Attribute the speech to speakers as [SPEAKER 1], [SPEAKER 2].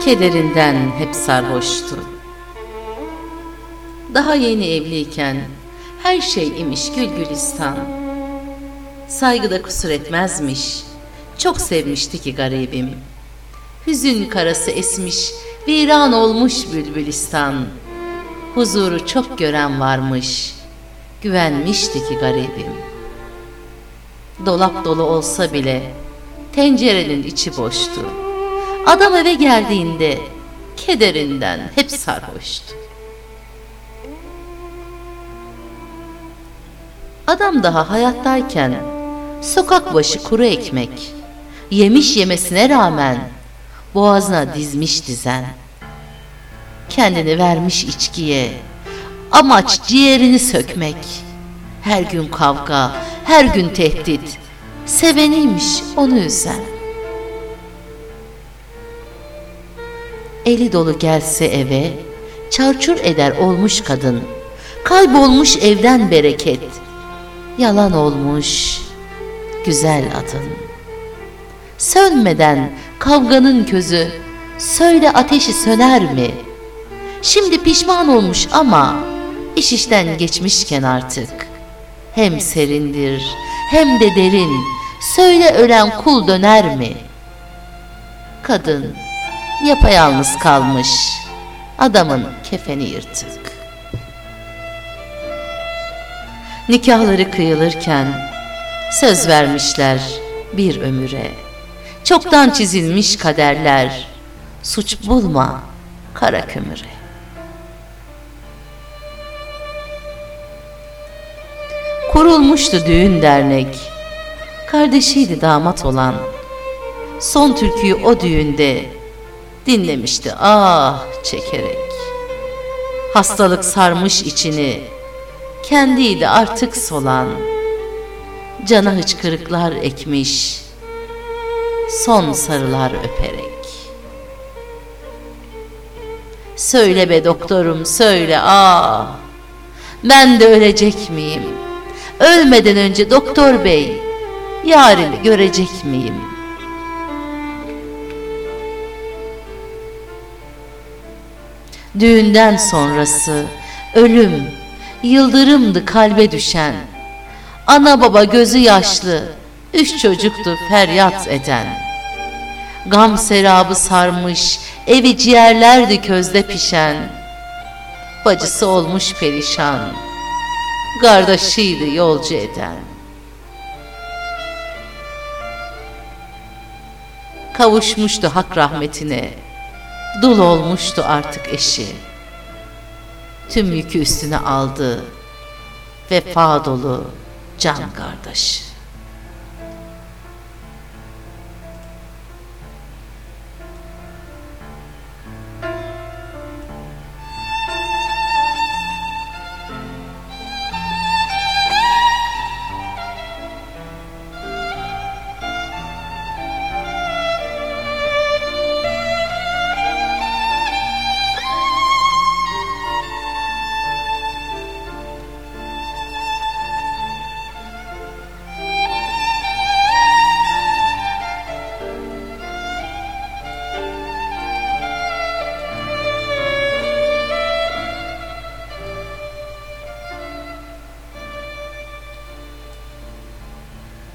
[SPEAKER 1] kederinden hep sarhoştu. Daha yeni evliyken her şey imiş gül gülistan. Saygıda kusur etmezmiş, çok sevmişti ki garibim. Hüzün karası esmiş, viran olmuş bülbülistan. Huzuru çok gören varmış, güvenmişti ki garibim. Dolap dolu olsa bile tencerenin içi boştu. Adam eve geldiğinde kederinden hep sarhoştu. Adam daha hayattayken sokak başı kuru ekmek yemiş yemesine rağmen boğazına dizmiş dizen. Kendini vermiş içkiye, amaç ciğerini sökmek. Her gün kavga, her gün tehdit, seveniymiş onu üzen. Eli dolu gelse eve, çarçur eder olmuş kadın. Kaybolmuş evden bereket, yalan olmuş güzel adın. Sönmeden kavganın közü, söyle ateşi söner mi? Şimdi pişman olmuş ama iş işten geçmişken artık. Hem serindir hem de derin, söyle ölen kul döner mi? Kadın yapayalnız kalmış, adamın kefeni yırtık. Nikahları kıyılırken söz vermişler bir ömüre. Çoktan çizilmiş kaderler, suç bulma kara kömüre. Kurulmuştu düğün dernek, kardeşiydi damat olan. Son türküyü o düğünde dinlemişti ah çekerek. Hastalık sarmış içini, kendiydi artık solan. Cana hıçkırıklar ekmiş, son sarılar öperek. Söyle be doktorum söyle ah, ben de ölecek miyim? Ölmeden önce doktor bey, yarimi görecek miyim? Düğünden sonrası ölüm yıldırımdı kalbe düşen. Ana baba gözü yaşlı, 3 çocuktu feryat eden. Gam serabı sarmış, evi ciğerlerdi közde pişen. Bacısı olmuş perişan, kardeşiydi yolcu eden. Kavuşmuştu hak rahmetine, dul olmuştu artık eşi. Tüm yükü üstüne aldı, vefa dolu can kardeşi.